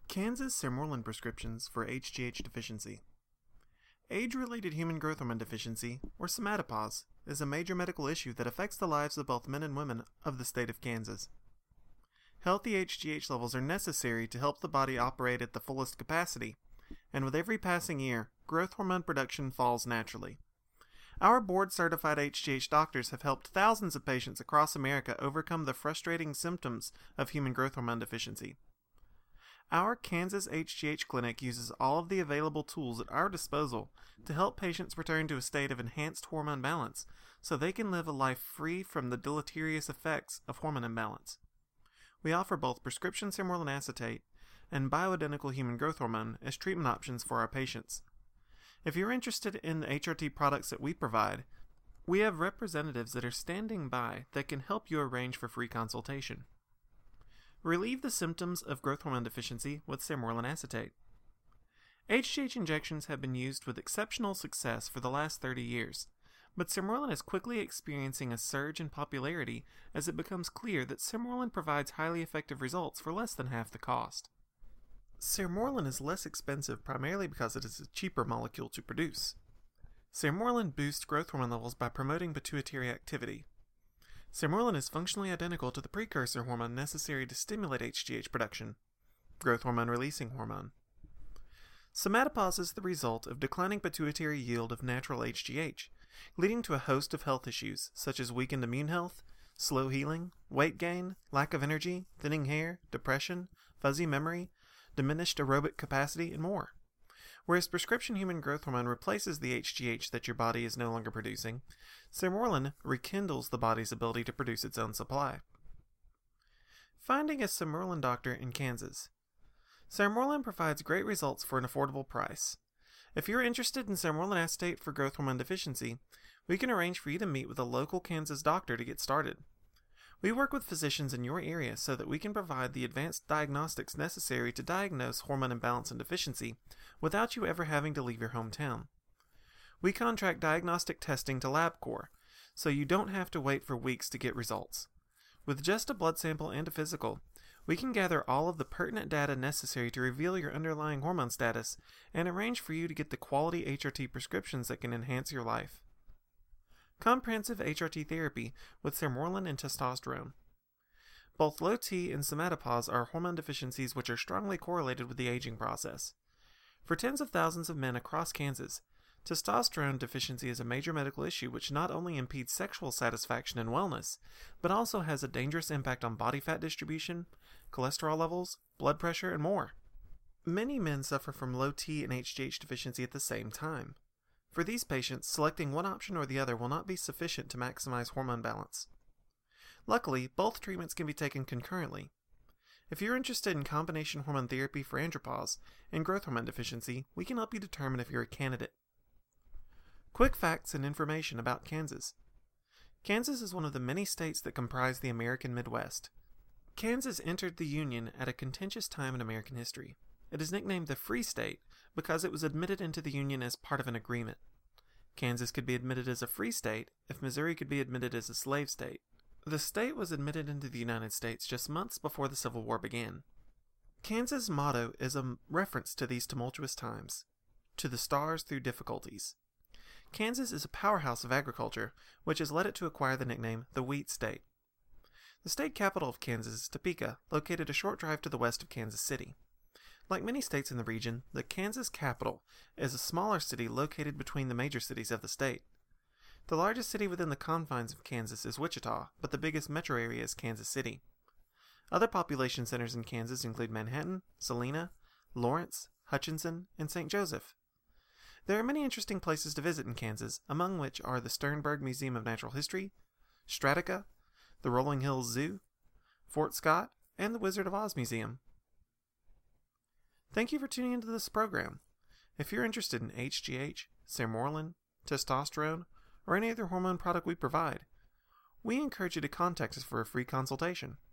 Kansas Sermorelin prescriptions for HGH deficiency. Age-related human growth hormone deficiency, or somatopause, is a major medical issue that affects the lives of both men and women of the state of Kansas. Healthy HGH levels are necessary to help the body operate at the fullest capacity, and with every passing year, growth hormone production falls naturally. Our board-certified HGH doctors have helped thousands of patients across America overcome the frustrating symptoms of human growth hormone deficiency. Our Kansas HGH clinic uses all of the available tools at our disposal to help patients return to a state of enhanced hormone balance so they can live a life free from the deleterious effects of hormone imbalance. We offer both prescription sermorelin acetate and bioidentical human growth hormone as treatment options for our patients. If you're interested in the HRT products that we provide, we have representatives that are standing by that can help you arrange for free consultation. Relieve the symptoms of growth hormone deficiency with sermorelin acetate. HGH injections have been used with exceptional success for the last 30 years, but sermorelin is quickly experiencing a surge in popularity as it becomes clear that sermorelin provides highly effective results for less than half the cost. Sermorelin is less expensive primarily because it is a cheaper molecule to produce. Sermorelin boosts growth hormone levels by promoting pituitary activity. Sermorelin is functionally identical to the precursor hormone necessary to stimulate HGH production, growth hormone releasing hormone. Somatopause is the result of declining pituitary yield of natural HGH, leading to a host of health issues such as weakened immune health, slow healing, weight gain, lack of energy, thinning hair, depression, fuzzy memory, diminished aerobic capacity, and more. Whereas prescription human growth hormone replaces the HGH that your body is no longer producing, sermorelin rekindles the body's ability to produce its own supply. Finding a sermorelin doctor in Kansas. Sermorelin provides great results for an affordable price. If you're interested in sermorelin acetate for growth hormone deficiency, we can arrange for you to meet with a local Kansas doctor to get started. We work with physicians in your area so that we can provide the advanced diagnostics necessary to diagnose hormone imbalance and deficiency without you ever having to leave your hometown. We contract diagnostic testing to LabCorp, so you don't have to wait for weeks to get results. With just a blood sample and a physical, we can gather all of the pertinent data necessary to reveal your underlying hormone status and arrange for you to get the quality HRT prescriptions that can enhance your life. Comprehensive HRT therapy with sermorelin and testosterone. Both low T and somatopause are hormone deficiencies which are strongly correlated with the aging process. For tens of thousands of men across Kansas, testosterone deficiency is a major medical issue which not only impedes sexual satisfaction and wellness, but also has a dangerous impact on body fat distribution, cholesterol levels, blood pressure, and more. Many men suffer from low T and HGH deficiency at the same time. For these patients, selecting one option or the other will not be sufficient to maximize hormone balance. Luckily, both treatments can be taken concurrently. If you're interested in combination hormone therapy for andropause and growth hormone deficiency, we can help you determine if you're a candidate. Quick facts and information about Kansas. Kansas is one of the many states that comprise the American Midwest. Kansas entered the Union at a contentious time in American history. It is nicknamed the Free State because it was admitted into the Union as part of an agreement. Kansas could be admitted as a free state if Missouri could be admitted as a slave state. The state was admitted into the United States just months before the Civil War began. Kansas' motto is a reference to these tumultuous times, to the stars through difficulties. Kansas is a powerhouse of agriculture, which has led it to acquire the nickname the Wheat State. The state capital of Kansas is Topeka, located a short drive to the west of Kansas City. Like many states in the region, the Kansas capital is a smaller city located between the major cities of the state. The largest city within the confines of Kansas is Wichita, but the biggest metro area is Kansas City. Other population centers in Kansas include Manhattan, Salina, Lawrence, Hutchinson, and St. Joseph. There are many interesting places to visit in Kansas, among which are the Sternberg Museum of Natural History, Strataca, the Rolling Hills Zoo, Fort Scott, and the Wizard of Oz Museum. Thank you for tuning into this program. If you're interested in HGH, sermorelin, testosterone, or any other hormone product we provide, we encourage you to contact us for a free consultation.